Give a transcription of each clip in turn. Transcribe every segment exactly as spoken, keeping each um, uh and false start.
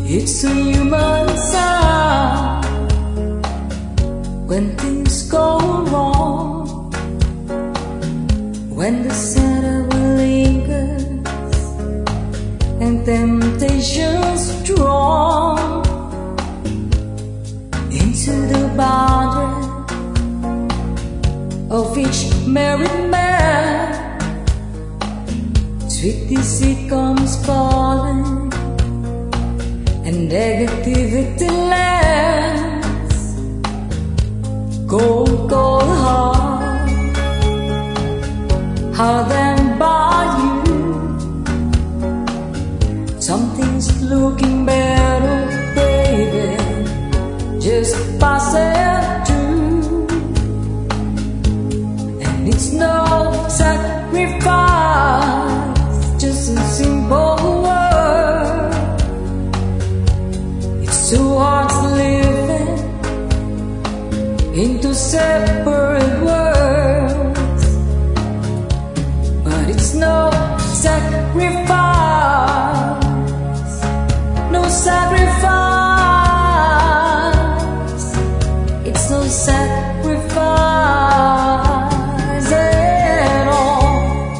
It's a human sign when things go wrong, when the shadow lingers and temptation's drawn into the boundary of each married man. Sweet deceit comes falling and negativity lands. Cold, cold heart, hard and by you. Something's looking better, baby, just pass it through. And it's no sacrifice, just a simple word. It's two hearts living into separate worlds, but it's no sacrifice, no sacrifice. It's no sacrifice at all.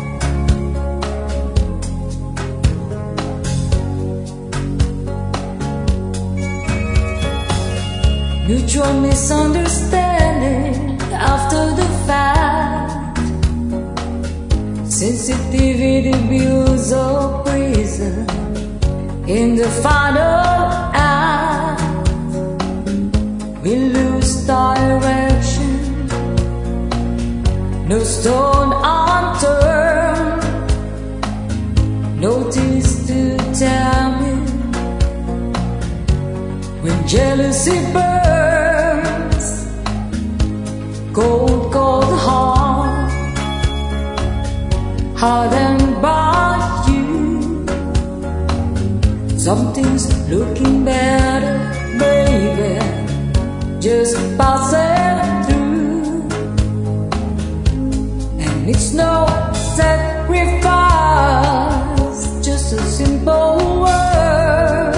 Mutual misunderstanding after the fact, sensitivity builds a prison in the final act. We lose direction, no stone unturned, notice to tell me when jealousy burns. Cold, cold heart, hardened by you. Something's looking better, baby, just pass it through. And it's no sacrifice, just a simple word.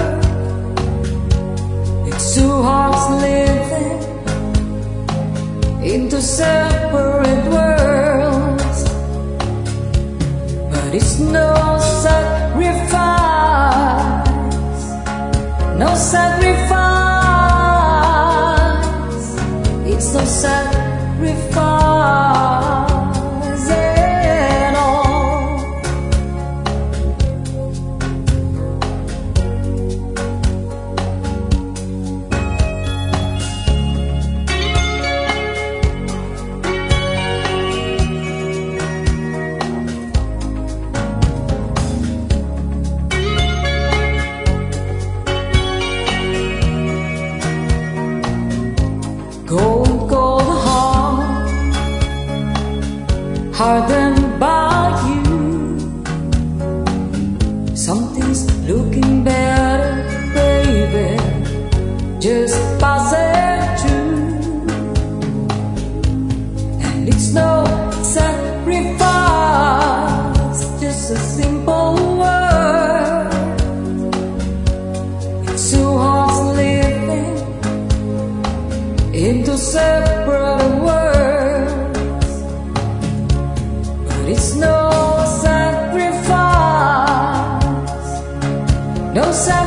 It's two hearts living into separate worlds, but it's no sacrifice, no sacrifice. It's no sacrifice at all. Cold, cold heart, hardened by you. Something's looking better, baby, just pass it through. And it's no sacrifice, just a simple word. It's two hearts living into separate worlds, but it's no sacrifice, no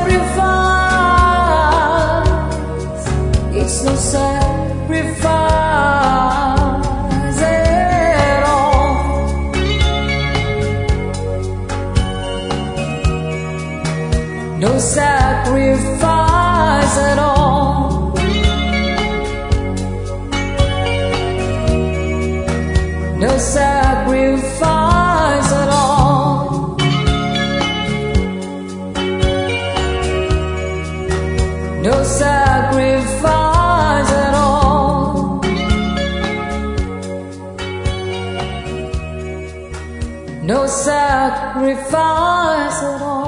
sacrifice. It's no sacrifice at all. No sacrifice at all. No sacrifice at all. No sacrifice at all. No sacrifice at all.